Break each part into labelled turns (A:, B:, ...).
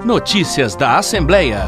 A: Notícias da Assembleia.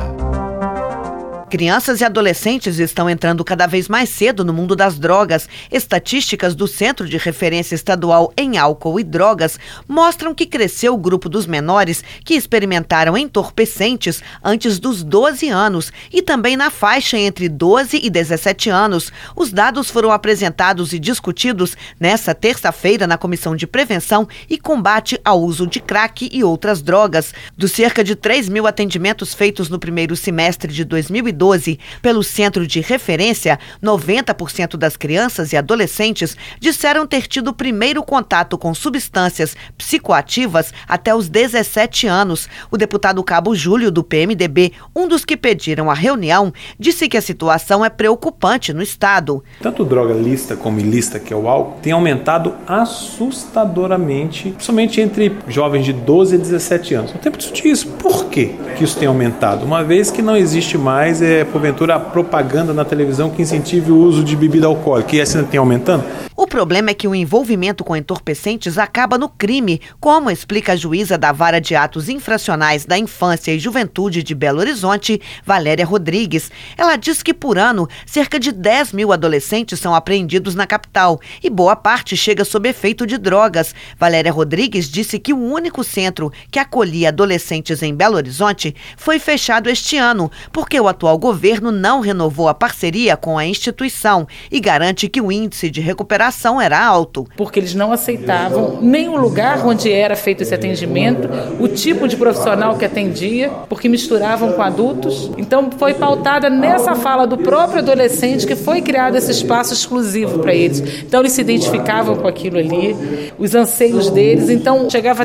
B: Crianças e adolescentes estão entrando cada vez mais cedo no mundo das drogas. Estatísticas do Centro de Referência Estadual em Álcool e Drogas mostram que cresceu o grupo dos menores que experimentaram entorpecentes antes dos 12 anos e também na faixa entre 12 e 17 anos. Os dados foram apresentados e discutidos nesta terça-feira na Comissão de Prevenção e Combate ao Uso de Crack e outras drogas. Dos cerca de 3.000 atendimentos feitos no primeiro semestre de 2012, pelo Centro de Referência, 90% das crianças e adolescentes disseram ter tido o primeiro contato com substâncias psicoativas até os 17 anos. O deputado Cabo Júlio, do PMDB, um dos que pediram a reunião, disse que a situação é preocupante no estado.
C: Tanto droga lícita como ilícita, que é o álcool, tem aumentado assustadoramente, principalmente entre jovens de 12 a 17 anos. Não tem para discutir isso. Por quê que isso tem aumentado? Uma vez que não existe mais porventura, a propaganda na televisão que incentive o uso de bebida alcoólica, e essa tem aumentando?
B: O problema é que o envolvimento com entorpecentes acaba no crime, como explica a juíza da Vara de Atos Infracionais da Infância e Juventude de Belo Horizonte, Valéria Rodrigues. Ela diz que por ano, cerca de 10.000 adolescentes são apreendidos na capital e boa parte chega sob efeito de drogas. Valéria Rodrigues disse que o único centro que acolhia adolescentes em Belo Horizonte foi fechado este ano, porque o atual governo não renovou a parceria com a instituição e garante que o índice de recuperação era alto.
D: Porque eles não aceitavam nem o lugar onde era feito esse atendimento, o tipo de profissional que atendia, porque misturavam com adultos. Então foi pautada nessa fala do próprio adolescente que foi criado esse espaço exclusivo para eles. Então eles se identificavam com aquilo ali, os anseios deles, então chegava a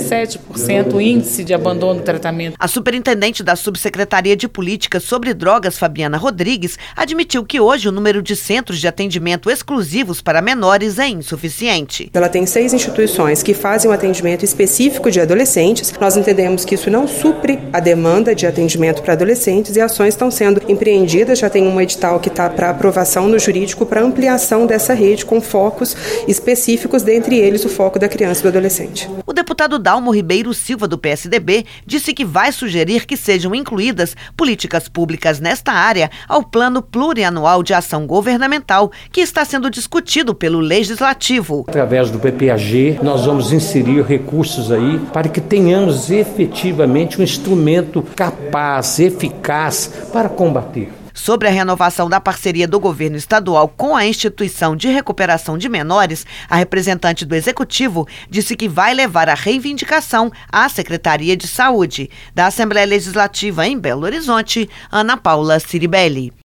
D: 37% o índice de abandono do tratamento.
B: A superintendente da Subsecretaria de Políticas sobre Drogas, Fabiana Rodrigues, admitiu que hoje o número de centros de atendimento exclusivos para menores é insuficiente.
E: Ela tem 6 instituições que fazem um atendimento específico de adolescentes. Nós entendemos que isso não supre a demanda de atendimento para adolescentes e ações estão sendo empreendidas. Já tem um edital que está para aprovação no jurídico para ampliação dessa rede com focos específicos, dentre eles o foco da criança e do adolescente.
B: O deputado Dalmo Ribeiro Silva, do PSDB, disse que vai sugerir que sejam incluídas políticas públicas nesta área ao Plano Plurianual de Ação Governamental, que está sendo discutido pelo Legislativo.
F: Através do PPAG, nós vamos inserir recursos aí para que tenhamos efetivamente um instrumento capaz, eficaz para combater.
B: Sobre a renovação da parceria do governo estadual com a Instituição de Recuperação de Menores, a representante do Executivo disse que vai levar a reivindicação à Secretaria de Saúde. Da Assembleia Legislativa em Belo Horizonte, Ana Paula Ciribelli.